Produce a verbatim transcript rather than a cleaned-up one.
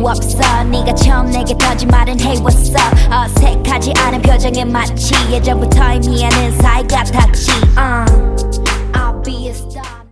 없어. 네가 처음 내게 던진 말은 Hey what's up. 어색하지 않은 표정은 마치 예전부터 의미하는 사이 같았지. uh, I'll be a star.